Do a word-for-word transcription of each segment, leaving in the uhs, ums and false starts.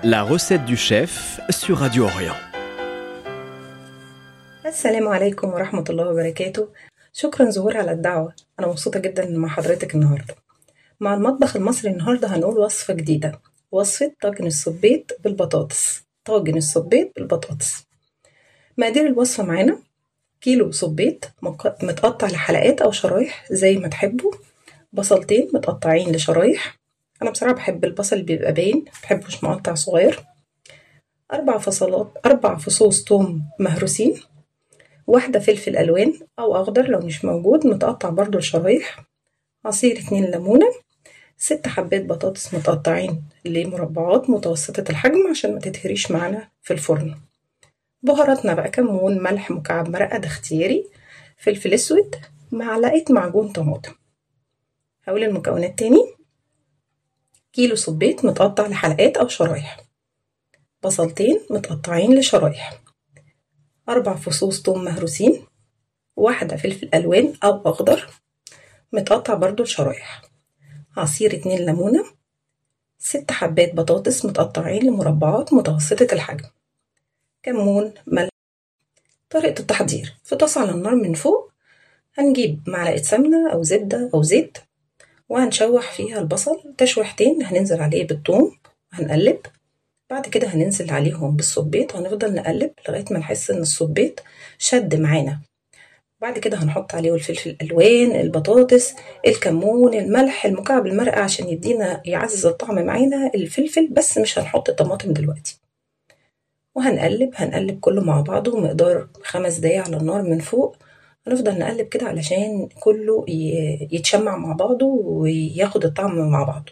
La recette du chef sur Radio Orient. السلام عليكم ورحمة الله وبركاته. شكرا زهور على الدعوة. أنا مبسوطة جدا مع حضرتك النهاردة. مع المطبخ المصري النهاردة هنقول وصفة جديدة، وصفة طاجن الصبيط بالبطاطس. طاجن الصبيط بالبطاطس. مقادير الوصفة معانا: كيلو صبيط متقطع لحلقات أو شرايح زي ما تحبوا، بصلتين متقطعين لشرايح، أنا بصراحة بحب البصل اللي بيبقى باين، مبحبوش مقطع صغير. أربع فصلات أربع فصوص توم مهروسين، واحدة فلفل ألوان أو أخضر لو مش موجود متقطع برضو لشرايح، عصير اتنين ليمونة، ست حبات بطاطس متقطعين لمربعات متوسطة الحجم عشان ما تتهريش معانا في الفرن. بهاراتنا بقى: كمون، ملح، مكعب مرقة ده اختياري، فلفل اسود، معلقة معجون طماطم. هقول المكونات تاني: كيلو صبيط متقطع لحلقات أو شرايح، بصلتين متقطعين لشرايح، أربع فصوص توم مهروسين، واحدة فلفل ألوان أو أخضر متقطع برضو لشرايح، عصير اتنين ليمونة، ست حبات بطاطس متقطعين لمربعات متوسطة الحجم، كمون، ملح. طريقة التحضير: في طاسة على النار من فوق هنجيب معلقة سمنة أو زبدة أو زيت، وهنشوح فيها البصل تشويحتين، هننزل عليه بالثوم وهنقلب، بعد كده هننزل عليهم بالصبيط وهنفضل نقلب لغاية ما نحس ان الصبيط شد معانا. بعد كده هنحط عليه الفلفل الألوان، البطاطس، الكمون، الملح، المكعب المرقة عشان يدينا يعزز الطعم معانا، الفلفل بس مش هنحط الطماطم دلوقتي، وهنقلب هنقلب كله مع بعضه مقدار خمس دقايق على النار من فوق. هنفضل نقلب كده علشان كله يتشمع مع بعضه وياخد الطعم مع بعضه.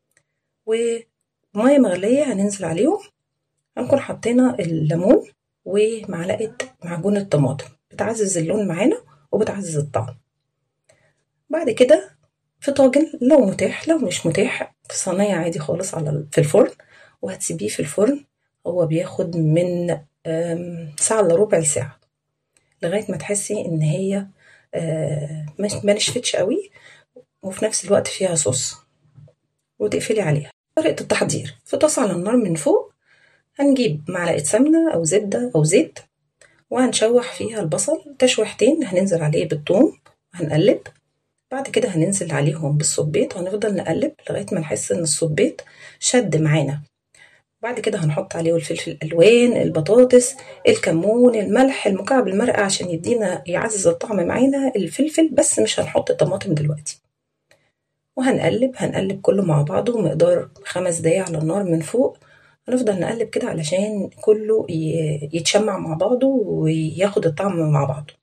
ومية مغلية هننزل عليهم، هنكون حطينا الليمون ومعلقة معجون الطماطم، بتعزز اللون معانا وبتعزز الطعم. بعد كده في طاجن لو متاح، لو مش متاح في صينية عادي خالص على في الفرن، وهتسيبيه في الفرن. هو بياخد من ساعة الا ربع ساعة لغاية ما تحسي ان هي ما نشفتش قوي وفي نفس الوقت فيها صوص، وتقفلي عليها. طريقة التحضير: في طاسة على النار من فوق هنجيب معلقة سمنة أو زبدة أو زيت، وهنشوح فيها البصل تشويحتين، هننزل عليه بالثوم وهنقلب، بعد كده هننزل عليهم بالصبيط وهنفضل نقلب لغاية ما نحس ان الصبيط شد معانا. بعد كده هنحط عليه الفلفل الألوان، البطاطس، الكمون، الملح، المكعب المرقة عشان يدينا يعزز الطعم معانا، الفلفل بس مش هنحط الطماطم دلوقتي، وهنقلب هنقلب كله مع بعضه مقدار خمس دقايق على النار من فوق. هنفضل نقلب كده علشان كله يتشمع مع بعضه وياخد الطعم مع بعضه.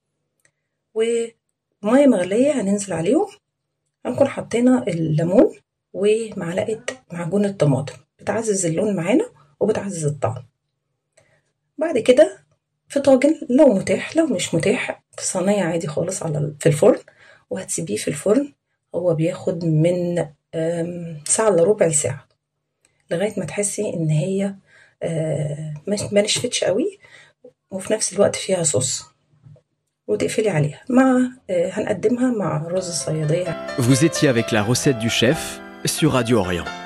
ومية مغلية هننزل عليهم، هنكون حطينا الليمون ومعلقة معجون الطماطم، بتعزز اللون معانا وبتعزز الطعم. بعد كده في طاجن لو متاح، لو مش متاح في صينية عادي خالص على في الفرن، وهتسيبيه في الفرن. هو بياخد من ساعة الا ربع ساعة لغاية ما تحسي ان هي ما نشفتش قوي وفي نفس الوقت فيها صوص، وتقفلي عليها. مع هنقدمها مع رز الصيادية. Vous étiez avec la recette du chef sur Radio Orient.